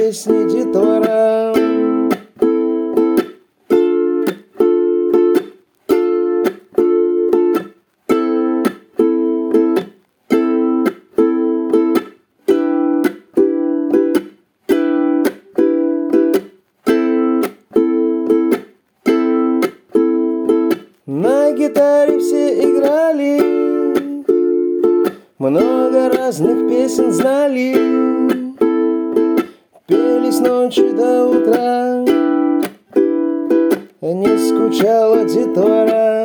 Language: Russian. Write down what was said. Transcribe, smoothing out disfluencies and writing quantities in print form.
песни детвора. На гитаре все играли, много разных песен знали, пели с ночи до утра, не скучала детвора.